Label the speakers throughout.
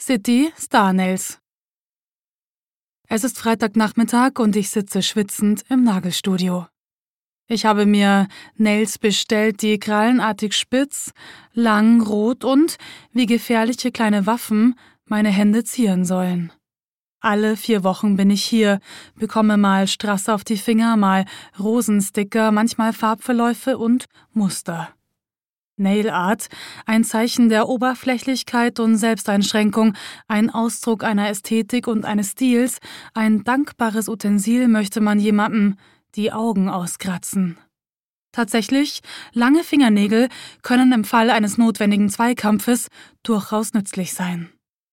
Speaker 1: City Star Nails. Es ist Freitagnachmittag und ich sitze schwitzend im Nagelstudio. Ich habe mir Nails bestellt, die krallenartig spitz, lang, rot und, wie gefährliche kleine Waffen, meine Hände zieren sollen. Alle 4 Wochen bin ich hier, bekomme mal Strass auf die Finger, mal Rosensticker, manchmal Farbverläufe und Muster. Nail Art, ein Zeichen der Oberflächlichkeit und Selbsteinschränkung, ein Ausdruck einer Ästhetik und eines Stils, ein dankbares Utensil, möchte man jemandem die Augen auskratzen. Tatsächlich, lange Fingernägel können im Fall eines notwendigen Zweikampfes durchaus nützlich sein.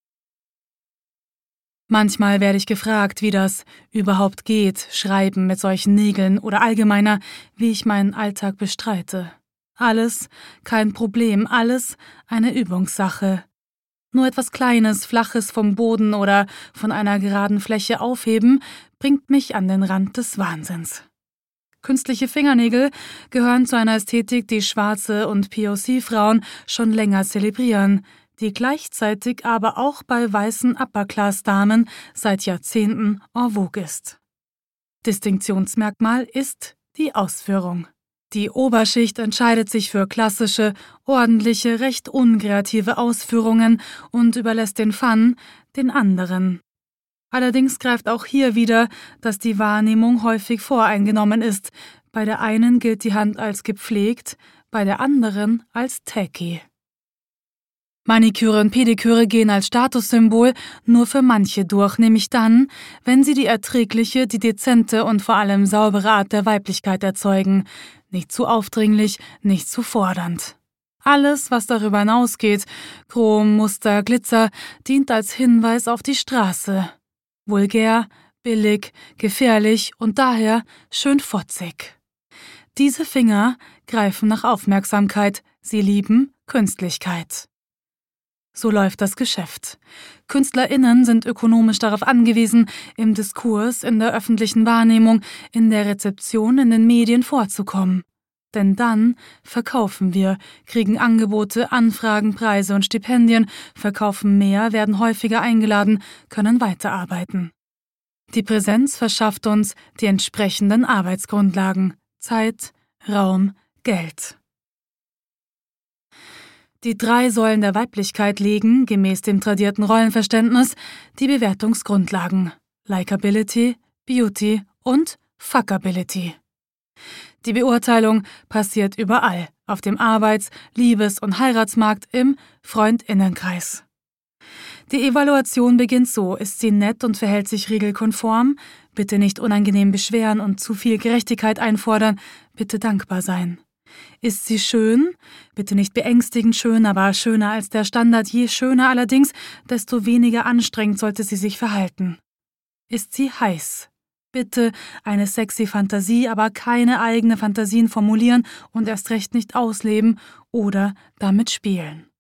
Speaker 1: Manchmal werde ich gefragt, wie das überhaupt geht, Schreiben mit solchen Nägeln oder allgemeiner, wie ich meinen Alltag bestreite. Alles kein Problem, alles eine Übungssache. Nur etwas Kleines, Flaches vom Boden oder von einer geraden Fläche aufheben, bringt mich an den Rand des Wahnsinns. Künstliche Fingernägel gehören zu einer Ästhetik, die schwarze und POC-Frauen schon länger zelebrieren, die gleichzeitig aber auch bei weißen Upper-Class-Damen seit Jahrzehnten en vogue ist. Distinktionsmerkmal ist die Ausführung. Die Oberschicht entscheidet sich für klassische, ordentliche, recht unkreative Ausführungen und überlässt den Fun den anderen. Allerdings greift auch hier wieder, dass die Wahrnehmung häufig voreingenommen ist. Bei der einen gilt die Hand als gepflegt, bei der anderen als tacky. Maniküre und Pediküre gehen als Statussymbol nur für manche durch, nämlich dann, wenn sie die erträgliche, die dezente und vor allem saubere Art der Weiblichkeit erzeugen. Nicht zu aufdringlich, nicht zu fordernd. Alles, was darüber hinausgeht, Chrom, Muster, Glitzer, dient als Hinweis auf die Straße. Vulgär, billig, gefährlich und daher schön fotzig. Diese Finger greifen nach Aufmerksamkeit, sie lieben Künstlichkeit. So läuft das Geschäft. KünstlerInnen sind ökonomisch darauf angewiesen, im Diskurs, in der öffentlichen Wahrnehmung, in der Rezeption, in den Medien vorzukommen. Denn dann verkaufen wir, kriegen Angebote, Anfragen, Preise und Stipendien, verkaufen mehr, werden häufiger eingeladen, können weiterarbeiten. Die Präsenz verschafft uns die entsprechenden Arbeitsgrundlagen: Zeit, Raum, Geld. Die 3 Säulen der Weiblichkeit legen, gemäß dem tradierten Rollenverständnis, die Bewertungsgrundlagen: Likeability, Beauty und Fuckability. Die Beurteilung passiert überall, auf dem Arbeits-, Liebes- und Heiratsmarkt, im FreundInnenkreis. Die Evaluation beginnt so: Ist sie nett und verhält sich regelkonform? Bitte nicht unangenehm beschweren und zu viel Gerechtigkeit einfordern, bitte dankbar sein. Ist sie schön? Bitte nicht beängstigend schön, aber schöner als der Standard. Je schöner allerdings, desto weniger anstrengend sollte sie sich verhalten. Ist sie heiß? Bitte eine sexy Fantasie, aber keine eigene Fantasien formulieren und erst recht nicht ausleben oder damit spielen.